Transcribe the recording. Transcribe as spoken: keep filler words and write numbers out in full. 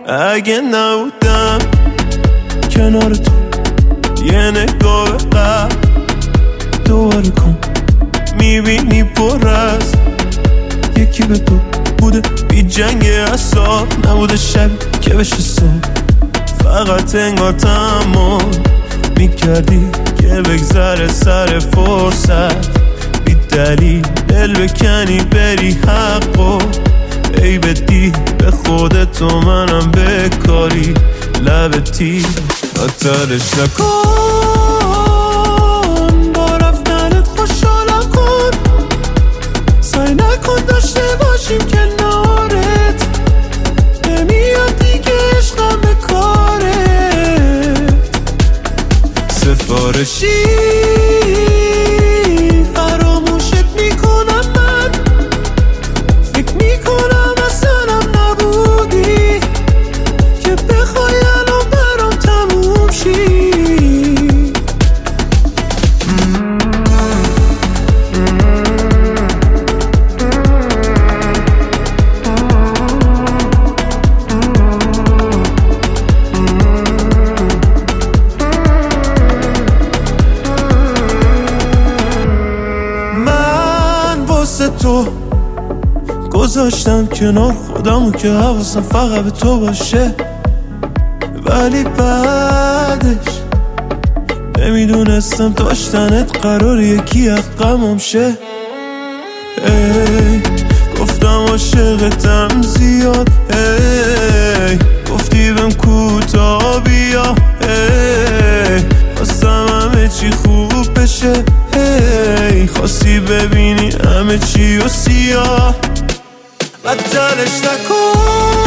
اگه نبودم کنار تو یه نگاه قبل دوباره کن، میبینی پر از یکی به تو بوده بی جنگ اصاب، نبوده شب که بشه صبح، فقط انگار تمام میکردی که بگذره سر فرصت، بی دلیل دل بکنی بری حقو، ای بدی به خودتو منم بکاری لبتی خاطرش نکن، با رفتنت خوشحالم کن، سعی نکن داشته باشیم کنارت، نمیاد دیگه عشقم به کارت، سفارشی فراموشت میکنم من، فکر میکنم اصلا نبودی که بخوای الان برام تموم شی. تو گذاشتم کنار خودمو که حواسم فقط به تو باشه، ولی بعدش نمیدونستم داشتنت قرار یکی حقمم شه. ای گفتم عاشقتم زیاد، ای گفتی بهم کوتاه بیا، ای خواستم همه چی خوب بشه، ای خواستی ببینی همه چی و سیاه، بدترش نکن